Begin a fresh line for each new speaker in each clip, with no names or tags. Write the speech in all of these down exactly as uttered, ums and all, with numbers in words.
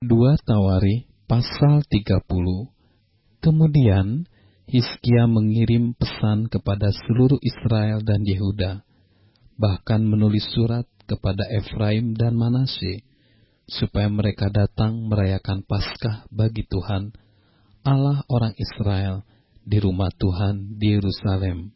dua Tawarikh pasal tiga puluh. Kemudian Hizkia mengirim pesan kepada seluruh Israel dan Yehuda, bahkan menulis surat kepada Efraim dan Manasye, supaya mereka datang merayakan Paskah bagi Tuhan, Allah orang Israel, di rumah Tuhan di Yerusalem.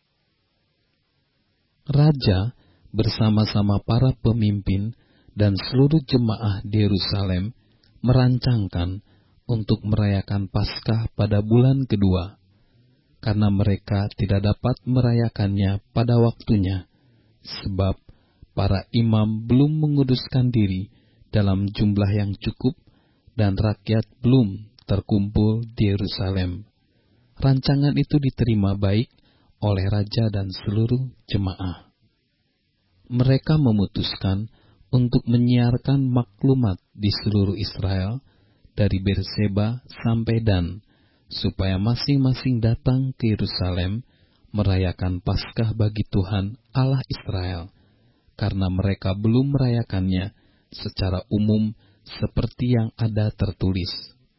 Raja bersama-sama para pemimpin dan seluruh jemaah di Yerusalem merancangkan untuk merayakan Paskah pada bulan kedua, karena mereka tidak dapat merayakannya pada waktunya, sebab para imam belum menguduskan diri dalam jumlah yang cukup dan rakyat belum terkumpul di Yerusalem. Rancangan itu diterima baik oleh raja dan seluruh jemaah. Mereka memutuskan untuk menyiarkan maklumat di seluruh Israel, dari Berseba sampai Dan, supaya masing-masing datang ke Yerusalem merayakan Paskah bagi Tuhan Allah Israel, karena mereka belum merayakannya secara umum seperti yang ada tertulis.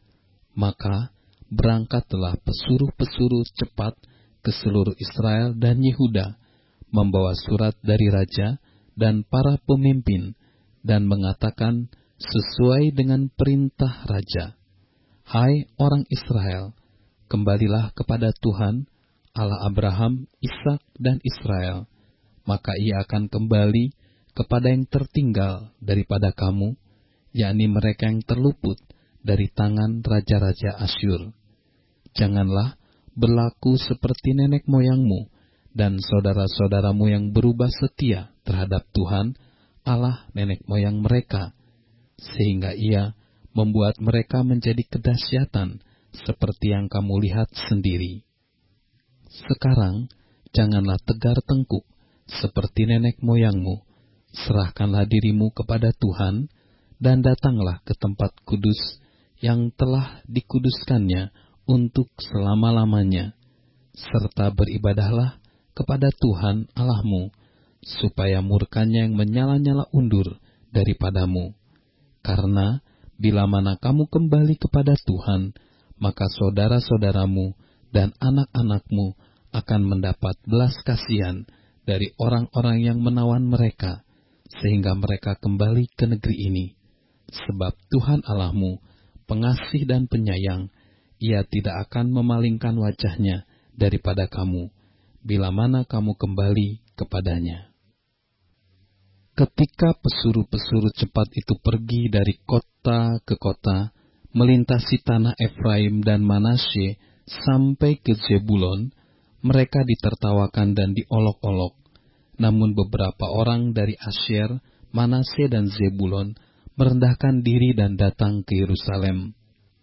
Maka berangkatlah pesuruh-pesuruh cepat ke seluruh Israel dan Yehuda, membawa surat dari raja dan para pemimpin, dan mengatakan sesuai dengan perintah raja, "Hai orang Israel, kembalilah kepada Tuhan, Allah Abraham, Ishak, dan Israel, maka ia akan kembali kepada yang tertinggal daripada kamu, yakni mereka yang terluput dari tangan raja-raja Asyur. Janganlah berlaku seperti nenek moyangmu dan saudara-saudaramu yang berubah setia terhadap Tuhan, Allah nenek moyang mereka, sehingga ia membuat mereka menjadi kedahsyatan seperti yang kamu lihat sendiri. Sekarang janganlah tegar tengkuk seperti nenek moyangmu, serahkanlah dirimu kepada Tuhan, dan datanglah ke tempat kudus yang telah dikuduskannya untuk selama-lamanya, serta beribadahlah kepada Tuhan Allahmu, supaya murkanya yang menyala-nyala undur daripadamu. Karena bila mana kamu kembali kepada Tuhan, maka saudara-saudaramu dan anak-anakmu akan mendapat belas kasihan dari orang-orang yang menawan mereka, sehingga mereka kembali ke negeri ini. Sebab Tuhan Allahmu pengasih dan penyayang, ia tidak akan memalingkan wajahnya daripada kamu, bila mana kamu kembali kepadanya." Ketika pesuruh-pesuruh cepat itu pergi dari kota ke kota, melintasi tanah Efraim dan Manasye sampai ke Zebulon, mereka ditertawakan dan diolok-olok. Namun beberapa orang dari Asyer, Manasye, dan Zebulon merendahkan diri dan datang ke Yerusalem.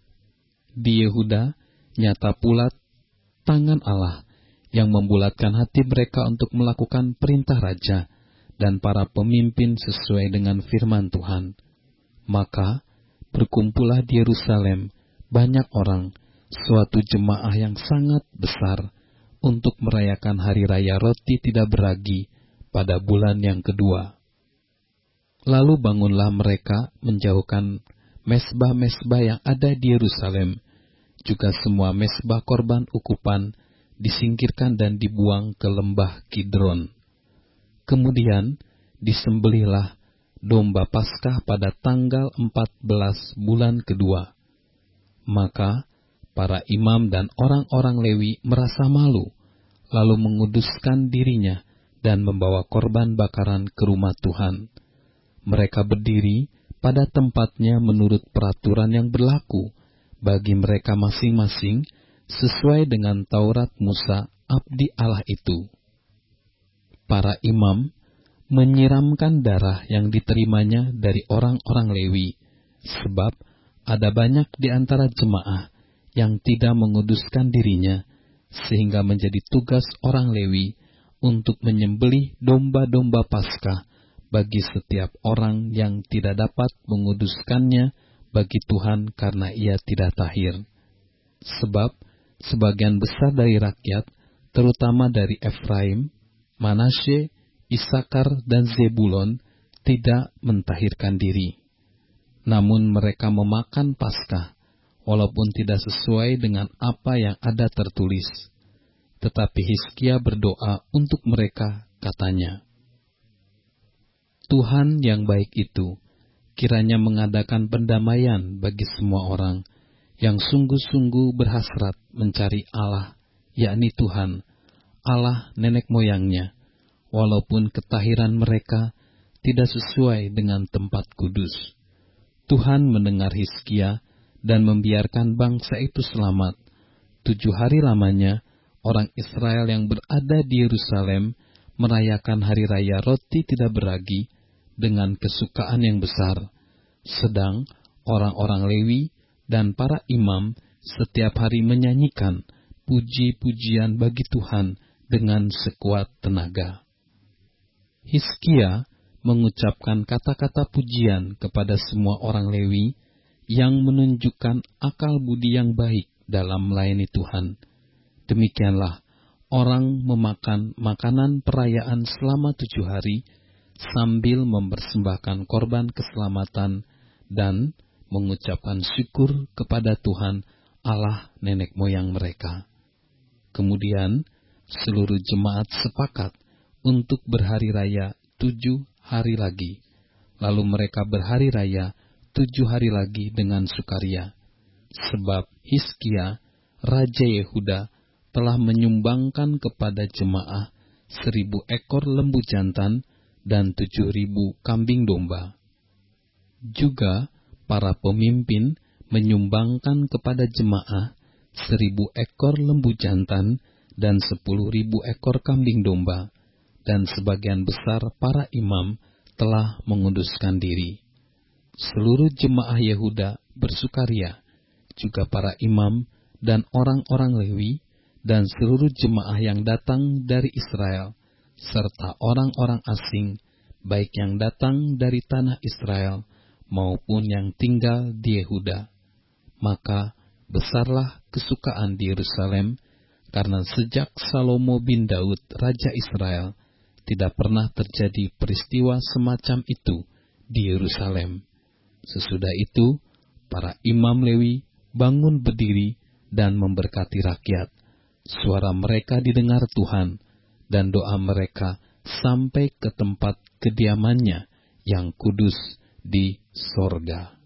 Di Yehuda nyata pula tangan Allah yang membulatkan hati mereka untuk melakukan perintah raja dan para pemimpin sesuai dengan firman Tuhan. Maka berkumpullah di Yerusalem banyak orang, suatu jemaah yang sangat besar, untuk merayakan hari raya roti tidak beragi pada bulan yang kedua. Lalu bangunlah mereka menjauhkan mesbah-mesbah yang ada di Yerusalem, juga semua mesbah korban ukupan disingkirkan dan dibuang ke lembah Kidron. Kemudian disembelihlah domba Paskah pada tanggal empat belas bulan kedua. Maka para imam dan orang-orang Lewi merasa malu, lalu menguduskan dirinya dan membawa korban bakaran ke rumah Tuhan. Mereka berdiri pada tempatnya menurut peraturan yang berlaku bagi mereka masing-masing, sesuai dengan Taurat Musa, abdi Allah itu. Para imam menyiramkan darah yang diterimanya dari orang-orang Lewi, sebab ada banyak di antara jemaah yang tidak menguduskan dirinya, sehingga menjadi tugas orang Lewi untuk menyembelih domba-domba Paskah bagi setiap orang yang tidak dapat menguduskannya bagi Tuhan karena ia tidak tahir. Sebab sebagian besar dari rakyat, terutama dari Efraim, Manasye, Isakar, dan Zebulon, tidak mentahirkan diri. Namun mereka memakan Paskah, walaupun tidak sesuai dengan apa yang ada tertulis. Tetapi Hizkia berdoa untuk mereka, katanya, Tuhan yang baik itu, kiranya mengadakan pendamaian bagi semua orang yang sungguh-sungguh berhasrat mencari Allah, yakni Tuhan, Allah nenek moyangnya, walaupun ketahiran mereka tidak sesuai dengan tempat kudus. Tuhan mendengar Hizkia dan membiarkan bangsa itu selamat. Tujuh hari lamanya, orang Israel yang berada di Yerusalem merayakan hari raya roti tidak beragi dengan kesukaan yang besar. Sedang orang-orang Lewi dan para imam setiap hari menyanyikan puji-pujian bagi Tuhan dengan sekuat tenaga. Hizkia mengucapkan kata-kata pujian kepada semua orang Lewi yang menunjukkan akal budi yang baik dalam melayani Tuhan. Demikianlah orang memakan makanan perayaan selama tujuh hari sambil mempersembahkan korban keselamatan dan mengucapkan syukur kepada Tuhan Allah nenek moyang mereka. Kemudian seluruh jemaat sepakat untuk berhari raya tujuh hari lagi. Lalu mereka berhari raya tujuh hari lagi dengan sukaria. Sebab Hizkia, Raja Yehuda, telah menyumbangkan kepada jemaah seribu ekor lembu jantan dan tujuh ribu kambing domba. Juga para pemimpin menyumbangkan kepada jemaah seribu ekor lembu jantan dan sepuluh ribu ekor kambing domba. Dan sebagian besar para imam telah menguduskan diri. Seluruh jemaah Yehuda bersukaria, juga para imam dan orang-orang Lewi, dan seluruh jemaah yang datang dari Israel, serta orang-orang asing, baik yang datang dari tanah Israel, maupun yang tinggal di Yehuda. Maka besarlah kesukaan di Yerusalem, karena sejak Salomo bin Daud, Raja Israel, tidak pernah terjadi peristiwa semacam itu di Yerusalem. Sesudah itu, para imam Lewi bangun berdiri dan memberkati rakyat. Suara mereka didengar Tuhan, dan doa mereka sampai ke tempat kediamannya yang kudus di sorga.